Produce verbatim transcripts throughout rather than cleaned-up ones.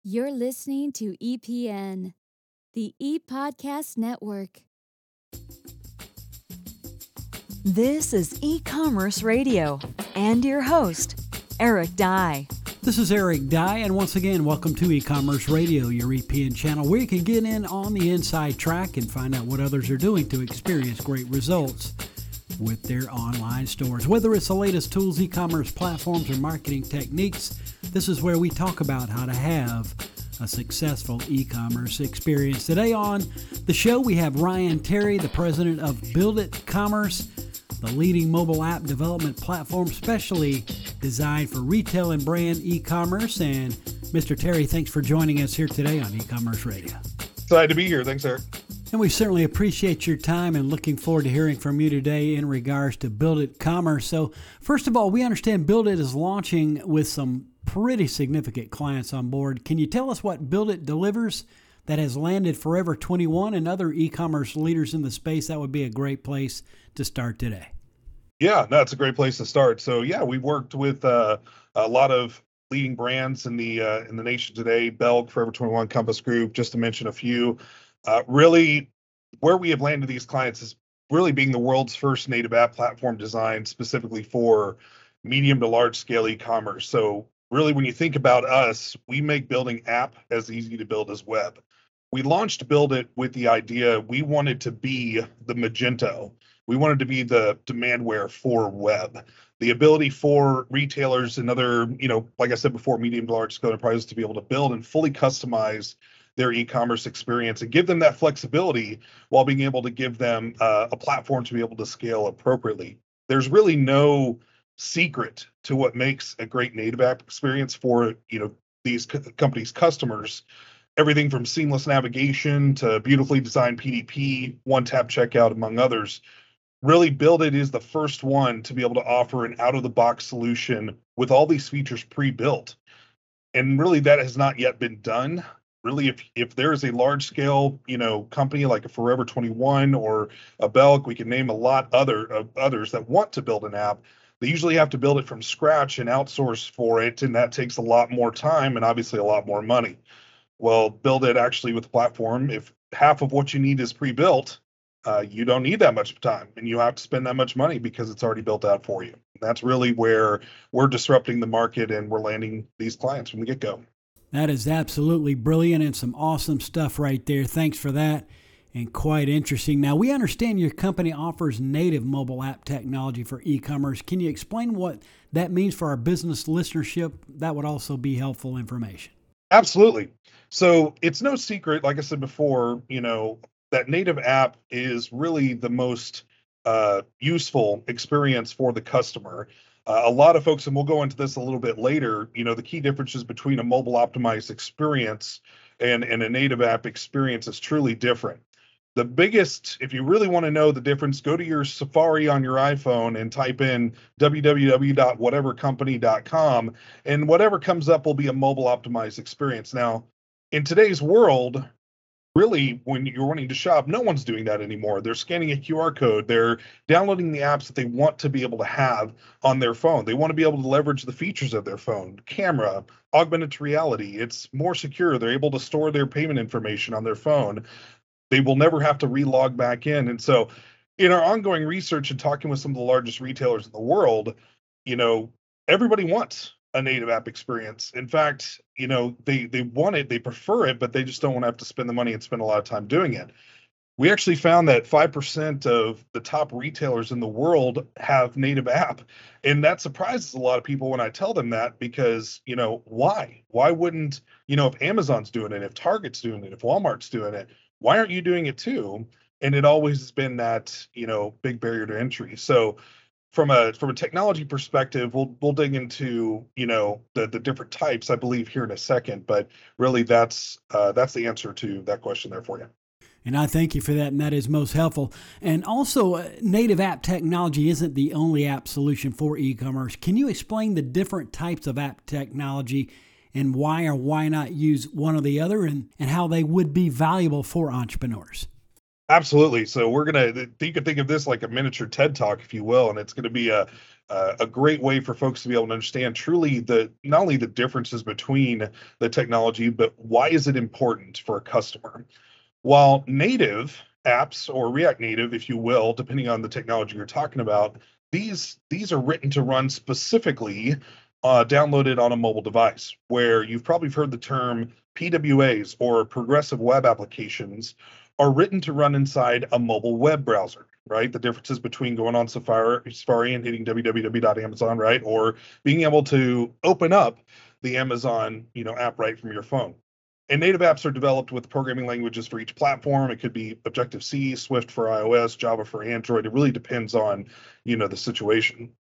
You're listening to E P N, the E-Podcast Network. This is E-Commerce Radio and your host, Eric Dye. This is Eric Dye, and once again, welcome to E-Commerce Radio, your E P N channel, where you can get in on the inside track and find out what others are doing to experience great results with their online stores. Whether it's the latest tools, e-commerce platforms, or marketing techniques, this is where we talk about how to have a successful e-commerce experience. Today on the show, we have Ryan Terry, the president of Build It Commerce, the leading mobile app development platform specially designed for retail and brand e-commerce. And Mister Terry, thanks for joining us here today on E-Commerce Radio. Excited to be here. Thanks, Eric. And we certainly appreciate your time and looking forward to hearing from you today in regards to Build It Commerce. So first of all, we understand Build It is launching with some pretty significant clients on board. Can you tell us what Build It delivers that has landed Forever twenty-one and other e-commerce leaders in the space? That would be a great place to start today. Yeah, no, it's a great place to start. So yeah, we've worked with uh, a lot of leading brands in the uh, in the nation today, Belk, Forever twenty-one, Compass Group, just to mention a few. Uh, really, where we have landed these clients is really being the world's first native app platform designed specifically for medium to large scale e-commerce. So really, when you think about us, we make building app as easy to build as web. We launched Build It with the idea we wanted to be the Magento. We wanted to be the demandware for web, the ability for retailers and other, you know, like I said before, medium to large scale enterprises to be able to build and fully customize their e-commerce experience and give them that flexibility while being able to give them uh, a platform to be able to scale appropriately. There's really no secret to what makes a great native app experience for, you know, these co- companies' customers. Everything from seamless navigation to beautifully designed P D P, one-tap checkout, among others. Really, Build It is the first one to be able to offer an out-of-the-box solution with all these features pre-built. And really, that has not yet been done. Really, if if there is a large-scale, you know, company like a Forever twenty-one or a Belk, we can name a lot other of others that want to build an app. They usually have to build it from scratch and outsource for it, and that takes a lot more time and obviously a lot more money. Well, Build It actually with the platform, if half of what you need is pre-built, uh, you don't need that much time, and you have to spend that much money because it's already built out for you. And that's really where we're disrupting the market and we're landing these clients from the get-go. That is absolutely brilliant and some awesome stuff right there. Thanks for that, and quite interesting. Now, we understand your company offers native mobile app technology for e-commerce. Can you explain what that means for our business listenership? That would also be helpful information. Absolutely. So it's no secret, like I said before, you know, that native app is really the most uh, useful experience for the customer. Uh, a lot of folks, and we'll go into this a little bit later, you know, the key differences between a mobile optimized experience and, and a native app experience is truly different. The biggest, if you really want to know the difference, go to your Safari on your iPhone and type in w w w dot whatever company dot com, and whatever comes up will be a mobile optimized experience. Now, in today's world, really, when you're wanting to shop, no one's doing that anymore. They're scanning a Q R code. They're downloading the apps that they want to be able to have on their phone. They want to be able to leverage the features of their phone, camera, augmented reality. It's more secure. They're able to store their payment information on their phone. They will never have to relog back in. And so in our ongoing research and talking with some of the largest retailers in the world, you know, everybody wants a native app experience. In fact, you know, they they want it, they prefer it, but they just don't want to have to spend the money and spend a lot of time doing it. We actually found that five percent of the top retailers in the world have native app. And that surprises a lot of people when I tell them that, because, you know, why? Why wouldn't, you know, if Amazon's doing it, if Target's doing it, if Walmart's doing it, why aren't you doing it too? And it always has been that, you know, big barrier to entry. So from a from a technology perspective, we'll we'll dig into, you know, the the different types, I believe, here in a second. But really, that's uh, that's the answer to that question there for you. And I thank you for that, and that is most helpful. And also, uh, native app technology isn't the only app solution for e-commerce. Can you explain the different types of app technology and why or why not use one or the other, and, and how they would be valuable for entrepreneurs? Absolutely. So we're going to, you could think of this like a miniature TED Talk, if you will, and it's going to be a, uh, a great way for folks to be able to understand truly the not only the differences between the technology, but why is it important for a customer. While native apps, or React Native, if you will, depending on the technology you're talking about, these these are written to run specifically uh, downloaded on a mobile device, where you've probably heard the term P W As, or progressive web applications, are written to run inside a mobile web browser, right? The differences between going on Safari, Safari and hitting w w w dot amazon, right? Or being able to open up the Amazon, you know, app right from your phone. And native apps are developed with programming languages for each platform. It could be Objective-C, Swift for iOS, Java for Android. It really depends on, you know, the situation.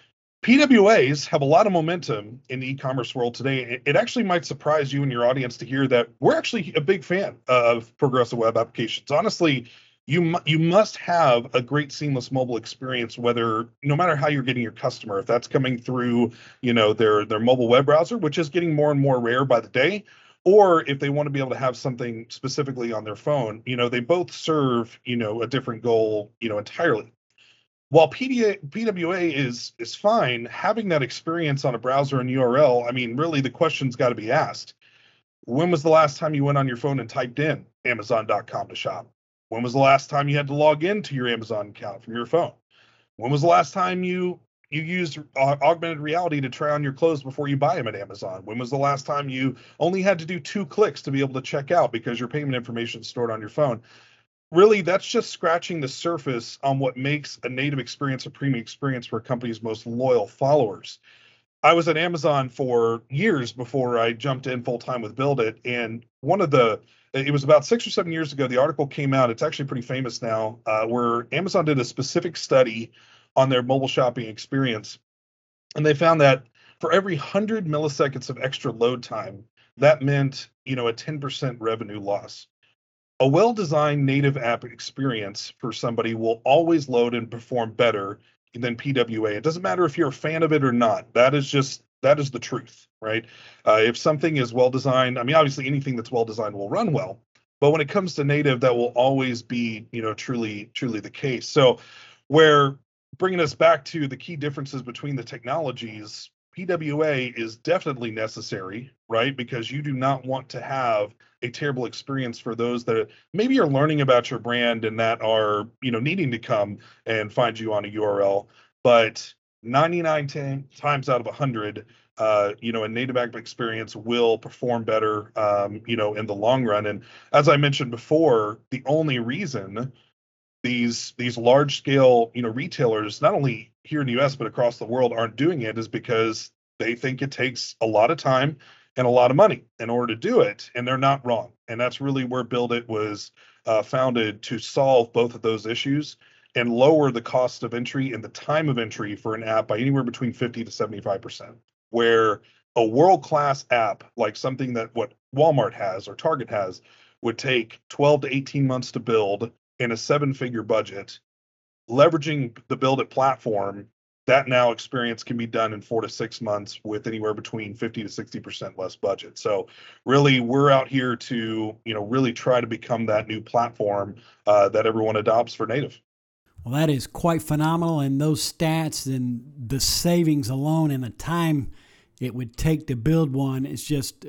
P W As have a lot of momentum in the e-commerce world today. It actually might surprise you and your audience to hear that we're actually a big fan of progressive web applications. Honestly, you you must have a great seamless mobile experience, whether no matter how you're getting your customer, if that's coming through, you know, their their mobile web browser, which is getting more and more rare by the day, or if they want to be able to have something specifically on their phone. You know, they both serve, you know, a different goal, you know, entirely. While P W A is is fine, having that experience on a browser and U R L, I mean, really the question's got to be asked. When was the last time you went on your phone and typed in amazon dot com to shop? When was the last time you had to log into your Amazon account from your phone? When was the last time you you used uh, augmented reality to try on your clothes before you buy them at Amazon? When was the last time you only had to do two clicks to be able to check out because your payment information is stored on your phone? Really, that's just scratching the surface on what makes a native experience a premium experience for a company's most loyal followers. I was at Amazon for years before I jumped in full time with Build It, and one of the it was about six or seven years ago, the article came out. It's actually pretty famous now, uh, where Amazon did a specific study on their mobile shopping experience. And they found that for every one hundred milliseconds of extra load time, that meant, you know, a ten percent revenue loss. A well-designed native app experience for somebody will always load and perform better than P W A. It doesn't matter if you're a fan of it or not. That is just, that is the truth, right? Uh, if something is well-designed, I mean, obviously anything that's well-designed will run well, but when it comes to native, that will always be, you know, truly, truly the case. So where bringing us back to the key differences between the technologies, P W A is definitely necessary, right? Because you do not want to have a terrible experience for those that maybe are learning about your brand and that are, you know, needing to come and find you on a U R L. But ninety-nine times out of one hundred, uh, you know, a native app experience will perform better, um, you know, in the long run. And as I mentioned before, the only reason these these large scale, you know, retailers, not only here in the U S but across the world, aren't doing it is because they think it takes a lot of time and a lot of money in order to do it, and they're not wrong. And that's really where Build It was uh, founded, to solve both of those issues and lower the cost of entry and the time of entry for an app by anywhere between fifty to seventy-five percent. Where a world-class app, like something that what Walmart has or Target has, would take twelve to eighteen months to build in a seven-figure budget. Leveraging the Build It platform, that now experience can be done in four to six months with anywhere between fifty to sixty percent less budget. So really, we're out here to, you know, really try to become that new platform uh, that everyone adopts for native. Well, that is quite phenomenal. And those stats and the savings alone and the time it would take to build one, it's just,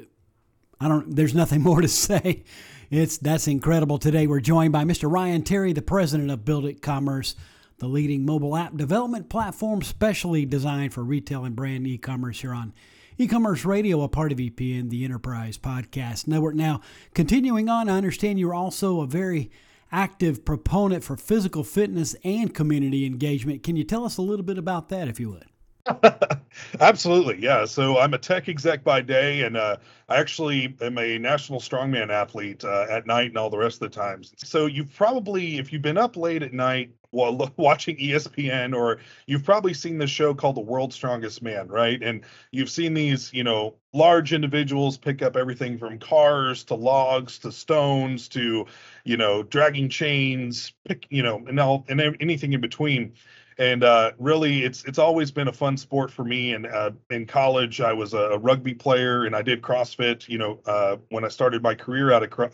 I don't, there's nothing more to say. It's, that's incredible. Today, we're joined by Mister Ryan Terry, the president of Build It Commerce, the leading mobile app development platform specially designed for retail and brand e-commerce here on E-Commerce Radio, a part of E P N, the Enterprise Podcast Network. Now, continuing on, I understand you're also a very active proponent for physical fitness and community engagement. Can you tell us a little bit about that, if you would? Absolutely, yeah. So I'm a tech exec by day, and uh, I actually am a national strongman athlete uh, at night and all the rest of the times. So you've probably, if you've been up late at night while watching E S P N, or you've probably seen this show called The World's Strongest Man, right? And you've seen these, you know, large individuals pick up everything from cars to logs to stones to, you know, dragging chains, pick, you know, and all and anything in between. And uh, really, it's it's always been a fun sport for me. And uh, in college, I was a rugby player, and I did CrossFit. You know, uh, when I started my career out of uh,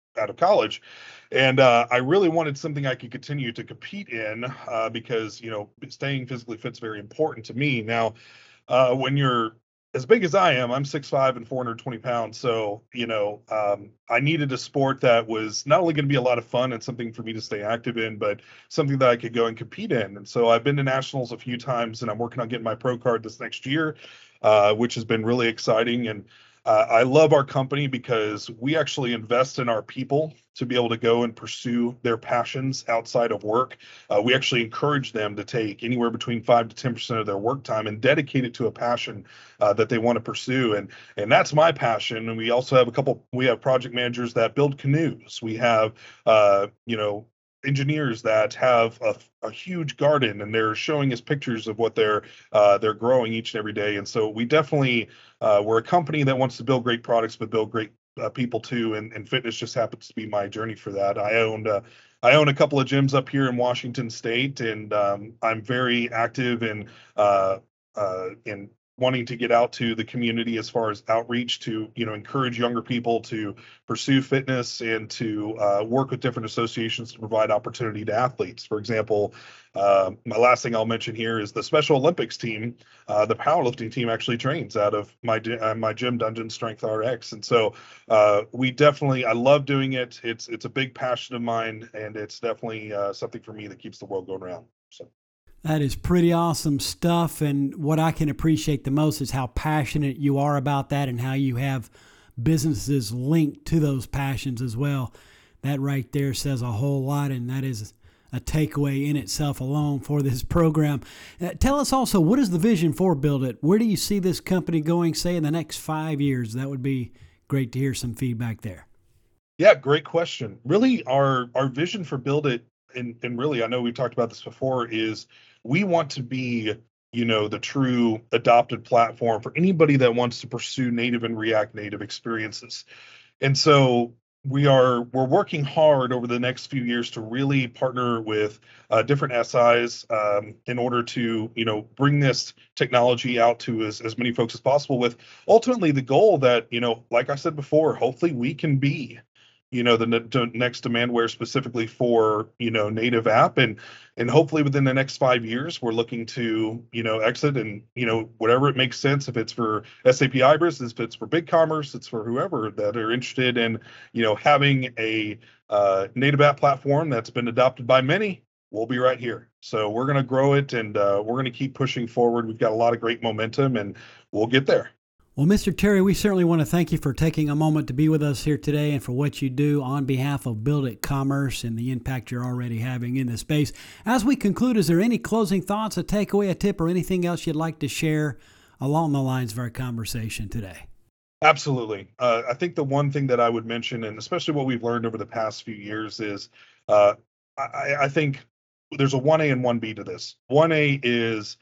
out of college. And uh, I really wanted something I could continue to compete in uh, because, you know, staying physically fit is very important to me. Now, uh, when you're as big as I am, I'm six five and four hundred twenty pounds. So, you know, um, I needed a sport that was not only going to be a lot of fun and something for me to stay active in, but something that I could go and compete in. And so I've been to nationals a few times, and I'm working on getting my pro card this next year, uh, which has been really exciting. And Uh, I love our company because we actually invest in our people to be able to go and pursue their passions outside of work. Uh, we actually encourage them to take anywhere between five to ten percent of their work time and dedicate it to a passion uh, that they want to pursue. And and that's my passion. And we also have a couple, we have project managers that build canoes. We have, uh, you know, engineers that have a, a huge garden, and they're showing us pictures of what they're uh, they're growing each and every day. And so we definitely uh, we're a company that wants to build great products, but build great uh, people too. And, and fitness just happens to be my journey for that. I owned uh, I own a couple of gyms up here in Washington State, and um, I'm very active in uh, uh, in wanting to get out to the community as far as outreach to, you know, encourage younger people to pursue fitness and to uh, work with different associations to provide opportunity to athletes. For example, uh, my last thing I'll mention here is the Special Olympics team. Uh, the powerlifting team actually trains out of my uh, my gym, Dungeon Strength R X. And so uh, we definitely, I love doing it. It's, it's a big passion of mine, and it's definitely uh, something for me that keeps the world going around. So. That is pretty awesome stuff, and what I can appreciate the most is how passionate you are about that and how you have businesses linked to those passions as well. That right there says a whole lot, and that is a takeaway in itself alone for this program. Uh, tell us also, what is the vision for Build It? Where do you see this company going, say, in the next five years? That would be great to hear some feedback there. Yeah, great question. Really, our our vision for Build It, and, and really, I know we've talked about this before, is we want to be, you know, the true adopted platform for anybody that wants to pursue native and React Native experiences. And so we are, we're working hard over the next few years to really partner with uh, different S Is um, in order to, you know, bring this technology out to as, as many folks as possible, with ultimately the goal that, you know, like I said before, hopefully we can be, you know, the ne- next Demandware specifically for, you know, native app. And, and hopefully within the next five years, we're looking to, you know, exit and, you know, whatever it makes sense, if it's for S A P Hybris, if it's for BigCommerce, it's for whoever that are interested in, you know, having a uh, native app platform that's been adopted by many, we'll be right here. So we're going to grow it, and uh, we're going to keep pushing forward. We've got a lot of great momentum, and we'll get there. Well, Mister Terry, we certainly want to thank you for taking a moment to be with us here today and for what you do on behalf of Build It Commerce and the impact you're already having in this space. As we conclude, is there any closing thoughts, a takeaway, a tip, or anything else you'd like to share along the lines of our conversation today? Absolutely. Uh, I think the one thing that I would mention, and especially what we've learned over the past few years, is uh, I, I think there's a one A and one B to this. one A is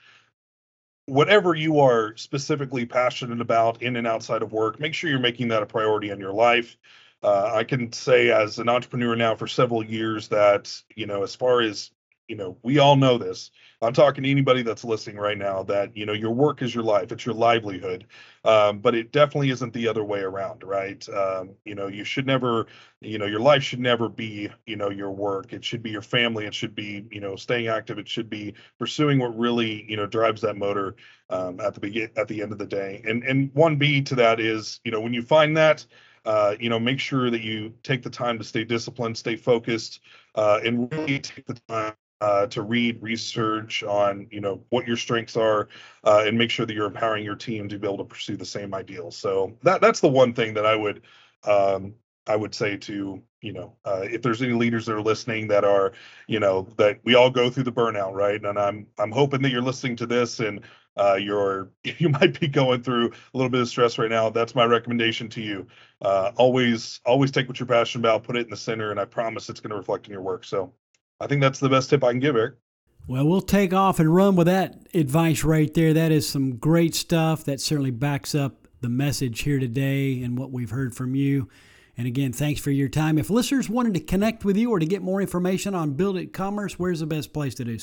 whatever you are specifically passionate about in and outside of work, make sure you're making that a priority in your life. Uh, I can say as an entrepreneur now for several years that, you know, as far as, you know, we all know this. I'm talking to anybody that's listening right now that, you know, your work is your life. It's your livelihood. Um, but it definitely isn't the other way around, right? Um, you know, you should never, you know, your life should never be, you know, your work. It should be your family. It should be, you know, staying active. It should be pursuing what really, you know, drives that motor um, at the begin at the end of the day. And and one B to that is, you know, when you find that, uh, you know, make sure that you take the time to stay disciplined, stay focused, uh, and really take the time Uh, to read, research on, you know, what your strengths are, uh, and make sure that you're empowering your team to be able to pursue the same ideals. So that that's the one thing that I would um, I would say to, you know, uh, if there's any leaders that are listening that are, you know, that we all go through the burnout, right? And I'm I'm hoping that you're listening to this and uh, you're you might be going through a little bit of stress right now. That's my recommendation to you. Uh, always always take what you're passionate about, put it in the center, and I promise it's going to reflect in your work. So I think that's the best tip I can give, Eric. Well, we'll take off and run with that advice right there. That is some great stuff that certainly backs up the message here today and what we've heard from you. And again, thanks for your time. If listeners wanted to connect with you or to get more information on Build It Commerce, where's the best place to do so?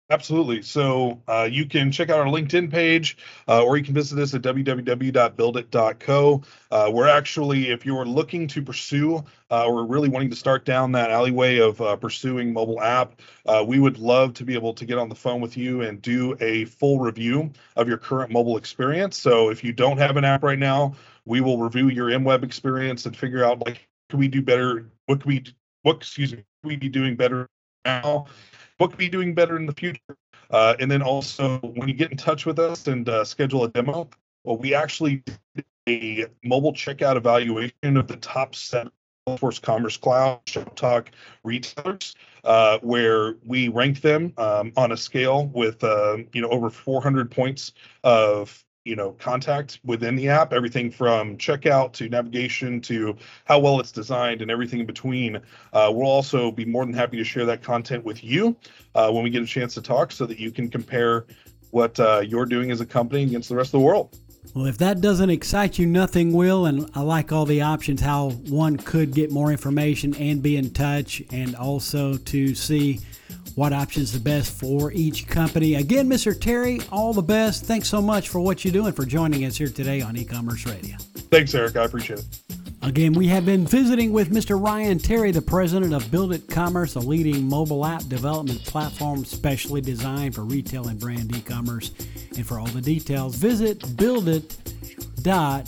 Absolutely. So uh, you can check out our LinkedIn page, uh, or you can visit us at w w w dot build it dot co. Uh, we're actually, if you're looking to pursue uh, or really wanting to start down that alleyway of uh, pursuing mobile app, uh, we would love to be able to get on the phone with you and do a full review of your current mobile experience. So if you don't have an app right now, we will review your M web experience and figure out, like, can we do better? What can we, what, excuse me, can we be doing better now? What could be doing better in the future? Uh, and then also, when you get in touch with us and uh, schedule a demo, well, we actually did a mobile checkout evaluation of the top seven Salesforce Commerce Cloud Shop Talk retailers, uh, where we ranked them um, on a scale with uh, you know over four hundred points of you know contact within the app, everything from checkout to navigation to how well it's designed and everything in between. Uh, we'll also be more than happy to share that content with you uh, when we get a chance to talk, so that you can compare what uh, you're doing as a company against the rest of the world. Well, if that doesn't excite you, nothing will. And I like all the options, how one could get more information and be in touch, and also to see what options the best for each company. Again, Mister Terry, all the best. Thanks so much for what you're doing, for joining us here today on E-Commerce Radio. Thanks, Eric. I appreciate it. Again, we have been visiting with Mister Ryan Terry, the president of Build It Commerce, a leading mobile app development platform specially designed for retail and brand e-commerce. And for all the details, visit build it dot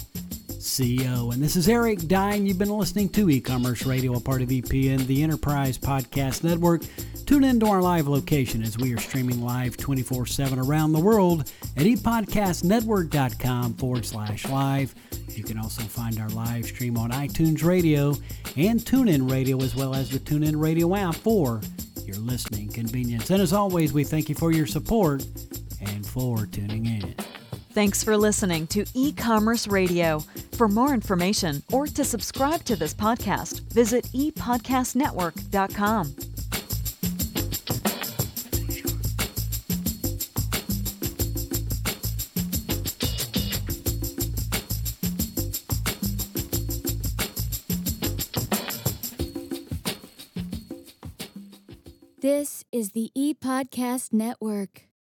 co. And this is Eric Dine. You've been listening to E-Commerce Radio, a part of E P N, the Enterprise Podcast Network. Tune in to our live location as we are streaming live twenty-four seven around the world at epodcastnetwork.com forward slash live. You can also find our live stream on iTunes Radio and TuneIn Radio, as well as the TuneIn Radio app for your listening convenience. And as always, we thank you for your support and for tuning in. Thanks for listening to E-Commerce Radio. For more information or to subscribe to this podcast, visit e podcast network dot com. This is the E-Podcast Network.